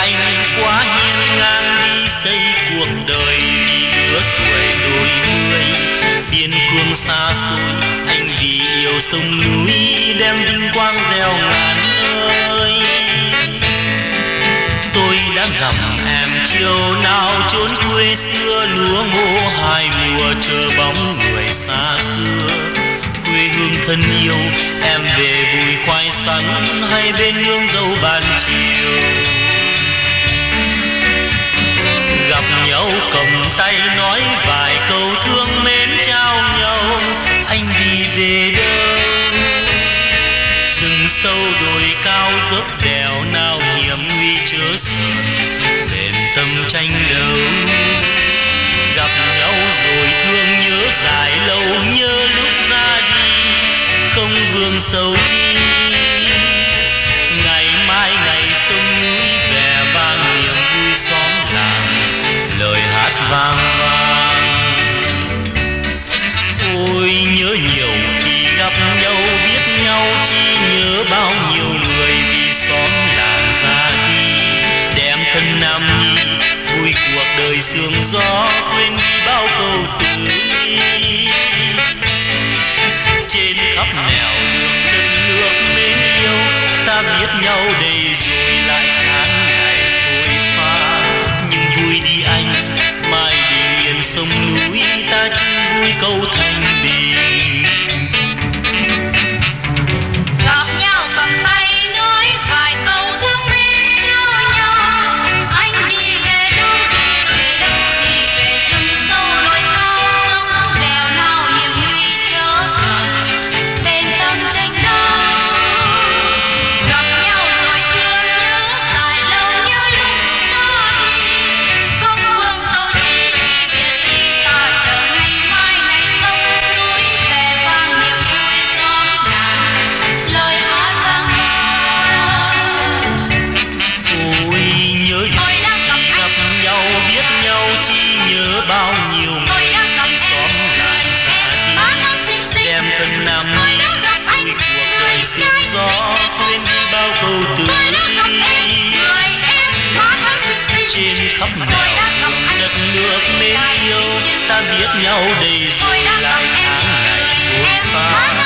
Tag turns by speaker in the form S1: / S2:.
S1: anh quá hiên ngang đi xây cuộc đời vì lứa tuổi đôi mươi. Biên cương xa xôi anh vì yêu sông núi đem vinh quang gieo ngàn ơi. Tôi đã gặp em chiều nào chốn quê xưa, lúa ngô hai mùa chờ bóng người xa xưa. Quê hương thân yêu em về vùi khoai sắn hay bên nương dâu ban chiều. Gặp nhau cầm tay nói vài câu thương mến trao nhau, anh đi về đâu? Rừng sâu đồi cao dốc đèo nào hiểm nguy chớ sợ, bền tâm tranh đấu. Gặp nhau rồi thương nhớ dài lâu, nhớ lúc ra đi không vương sầu chi. Ngày mai ngày sông núi vẻ vang niềm vui xóm làng, lời hát vang vang. Ôi nhớ nhiều khi gặp nhau, biết nhau chi nhớ bao nhiêu người vì xóm làng ra đi. Đem thân nam nhi vui cuộc đời sương gió, quên đi bao câu từ ly. Trên khắp nẻo đường đất nước mến yêu, ta biết nhau đây rồi lại tháng ngày vội pha. Nhưng vui đi anh, mai bình yên sông núi, ta chung vui câu thanh bình.
S2: Gặp nhau cầm tay nói vài câu thương mến trao nhau, anh đi về đâu, đi về rừng sâu đồi cao dốc đèo nào hiểm nguy chớ sợ, bên tâm tranh đấu. Gặp nhau rồi thương nhớ dài lâu, nhớ lúc ra đi không vương sâu chi. Biệt ly ta chờ ngày mai ngày sông núi về vang niềm vui xóm làng, lời hát vang vang.
S1: Ôi nhớ
S2: Tôi đã gặp
S1: khi gặp
S2: anh,
S1: nhau biết nhau chi nhớ bao nhiêu
S2: tôi
S1: người
S2: đã gặp
S1: đi xóm
S2: em,
S1: làng
S2: người
S1: ra
S2: em má
S1: đi.
S2: non xinh xinh.
S1: Đem thân nam
S2: Tôi
S1: nhi
S2: đã gặp anh,
S1: vui cuộc
S2: người
S1: đời sương
S2: trai
S1: gió,
S2: xinh
S1: quên đi bao câu từ
S2: Tôi đã gặp em,
S1: ly.
S2: người em má non xinh xinh.
S1: Trên khắp
S2: Tôi
S1: nẻo
S2: đã gặp
S1: đường
S2: anh,
S1: đất nước mến
S2: trai
S1: yêu,
S2: xinh trên
S1: ta
S2: sông
S1: biết
S2: sương.
S1: nhau đây
S2: Tôi
S1: rồi
S2: đã gặp
S1: lại
S2: em,
S1: tháng ngày
S2: người
S1: vội
S2: em
S1: pha.
S2: má non